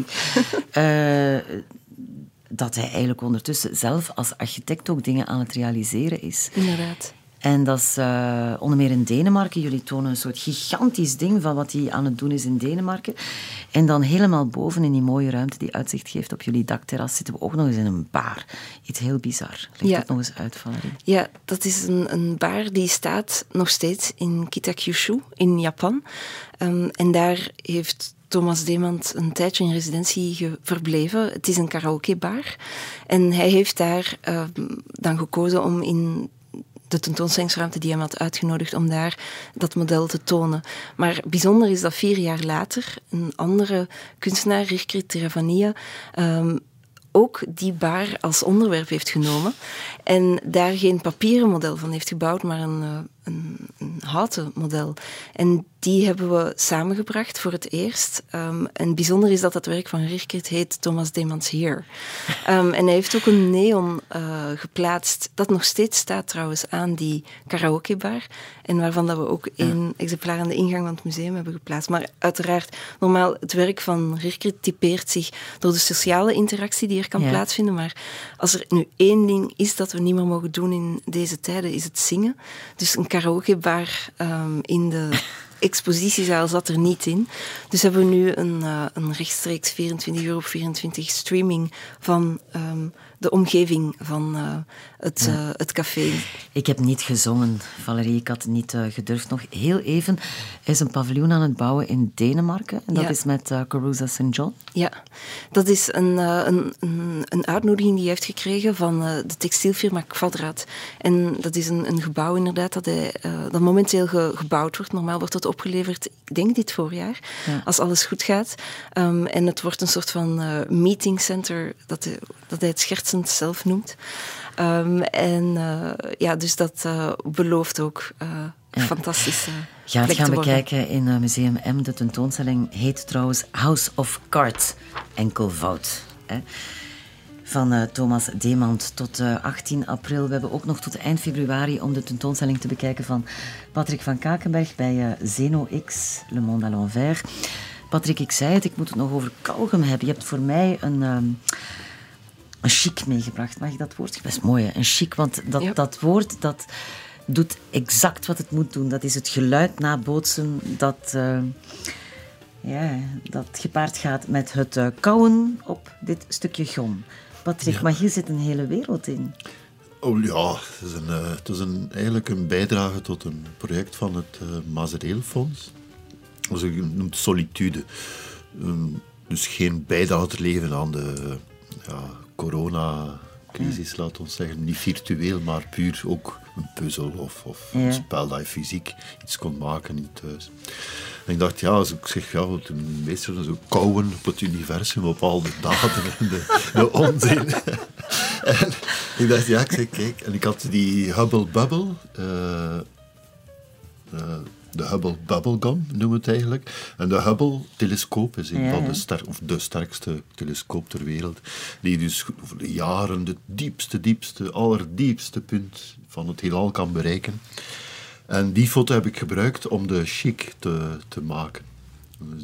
Dat hij eigenlijk ondertussen zelf als architect ook dingen aan het realiseren is. Inderdaad. En dat is onder meer in Denemarken. Jullie tonen een soort gigantisch ding van wat hij aan het doen is in Denemarken. En dan helemaal boven in die mooie ruimte die uitzicht geeft op jullie dakterras zitten we ook nog eens in een bar. Iets heel bizar. Leg dat nog eens uit, Valerie. Ja, dat is een bar die staat nog steeds in Kitakyushu in Japan. En daar heeft Thomas Demand een tijdje in residentie verbleven. Het is een karaokebar. En hij heeft daar dan gekozen om in de tentoonstellingsruimte die hem had uitgenodigd om daar dat model te tonen. Maar bijzonder is dat 4 jaar later een andere kunstenaar, Rirkrit Teravania, ook die bar als onderwerp heeft genomen en daar geen papieren model van heeft gebouwd, maar een houten model. En die hebben we samengebracht voor het eerst. En bijzonder is dat het werk van Rirkrit heet Thomas Demand's Here. En hij heeft ook een neon geplaatst, dat nog steeds staat trouwens aan die karaokebar. En waarvan dat we ook 1 exemplaar aan de ingang van het museum hebben geplaatst. Maar uiteraard, normaal, het werk van Rirkrit typeert zich door de sociale interactie die er kan plaatsvinden. Maar als er nu 1 ding is dat we niet meer mogen doen in deze tijden, is het zingen. Dus een karaokebar in de expositiezaal zat er niet in. Dus hebben we nu een rechtstreeks 24 uur op 24 streaming van de omgeving van het café. Ik heb niet gezongen, Valerie. Ik had niet gedurfd. Nog heel even. Er is een paviljoen aan het bouwen in Denemarken. En dat is met Caruza St. John. Ja, dat is een uitnodiging die hij heeft gekregen van de textielfirma Quadrat. En dat is een gebouw inderdaad dat momenteel gebouwd wordt. Normaal wordt het opgeleverd, ik denk dit voorjaar, als alles goed gaat. En het wordt een soort van meeting center dat hij het schertsend zelf noemt. Dus dat belooft ook fantastisch Ga het plek gaan te worden. bekijken in Museum M. De tentoonstelling heet trouwens House of Cards. Enkelvoud. Van Thomas Demand tot 18 april. We hebben ook nog tot eind februari om de tentoonstelling te bekijken van Patrick van Kakenberg bij Zeno X, Le Monde à l'Envers. Patrick, ik zei het, ik moet het nog over kauwgom hebben. Je hebt voor mij een chic meegebracht. Mag ik dat woord? Dat is mooi, hè? Een chic, want dat woord dat doet exact wat het moet doen. Dat is het geluid nabootsen dat gepaard gaat met het kauwen op dit stukje gom. Patrick, maar hier zit een hele wereld in. Oh ja, het is eigenlijk een bijdrage tot een project van het Mazereel-fonds. Dat noemt Solitude. Dus geen bijdrage te leveren aan de coronacrisis, laat ons zeggen. Niet virtueel, maar puur ook een puzzel of een spel dat je fysiek iets kon maken in thuis. En ik dacht, als ik zeg, de meester zo kauwen op het universum, op al de daden en de onzin. En ik dacht, ik zeg, kijk, en ik had die Hubble Bubble, de Hubble Bubblegum noemen we het eigenlijk. En de Hubble-telescoop is een van de sterkste telescoop ter wereld, die dus over de jaren het diepste, allerdiepste punt van het heelal kan bereiken. En die foto heb ik gebruikt om de chic te maken. Dus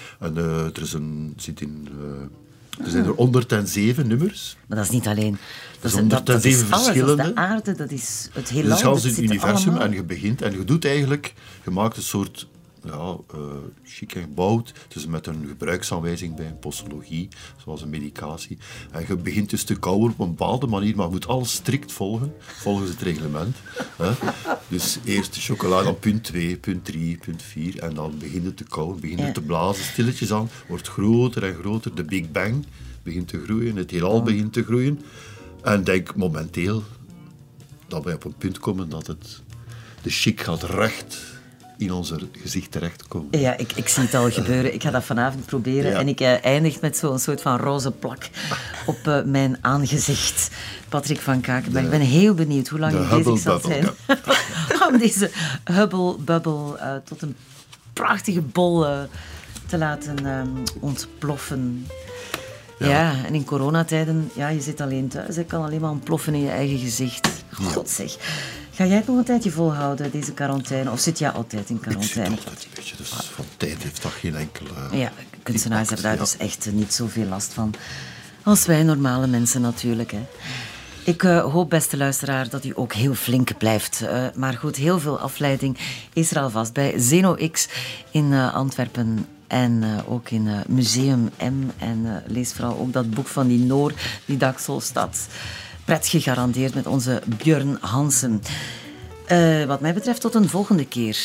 er zijn er 107 nummers. Maar dat is niet alleen. Dat is 107 verschillende. Dat is de aarde, dat is het heelal. Dat is het universum allemaal. En je begint en je doet eigenlijk, je maakt een soort chic en gebouwd. Dus met een gebruiksaanwijzing bij, een posologie, zoals een medicatie. En je begint dus te kauwen op een bepaalde manier, maar je moet alles strikt volgen, volgens het reglement. Hè. Dus eerst de chocolade, dan punt 2, punt 3, punt 4. En dan begint het te kauwen, begint het te blazen, stilletjes aan. Wordt groter en groter. De Big Bang begint te groeien, het heelal begint te groeien. En denk momenteel dat wij op een punt komen dat de chic gaat recht in ons gezicht terechtkomen. Ja, ik zie het al gebeuren. Ik ga dat vanavond proberen. Ja. En ik eindig met zo'n soort van roze plak op mijn aangezicht. Patrick van Kakenberg. Ik ben heel benieuwd hoe lang ik bezig zal zijn om deze Hubble Bubble tot een prachtige bol te laten ontploffen. Ja, en in coronatijden, je zit alleen thuis. Je kan alleen maar ontploffen in je eigen gezicht. God zeg. Ga jij het nog een tijdje volhouden, deze quarantaine? Of zit jij altijd in quarantaine? Ik zit altijd een beetje, dus van tijd heeft dat geen enkele... Ja, kunstenaars hebben daar dus echt niet zoveel last van. Als wij normale mensen natuurlijk, hè. Ik hoop, beste luisteraar, dat u ook heel flink blijft. Maar goed, heel veel afleiding is er alvast bij Zeno X in Antwerpen. En ook in Museum M. En lees vooral ook dat boek van die Noor, die Dakselstad. Pret gegarandeerd met onze Björn Hansen. Wat mij betreft tot een volgende keer.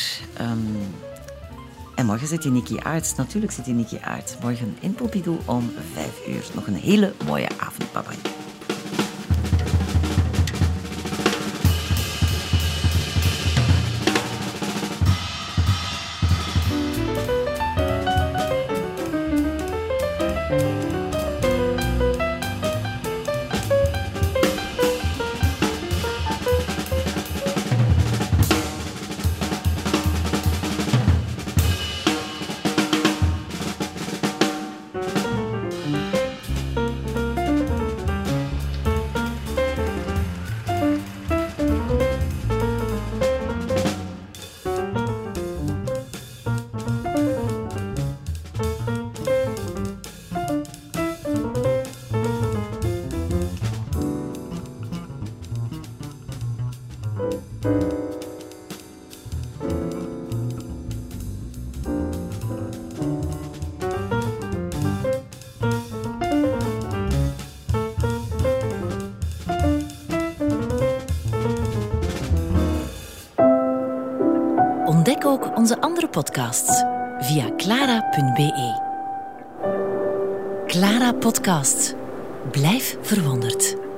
En morgen zit hier Nicky Aerts. Natuurlijk zit hier Nicky Aerts. Morgen in Pompidou om 5:00. Nog een hele mooie avond. Bye bye. Ontdek ook onze andere podcasts via clara.be. Clara Podcasts. Blijf verwonderd.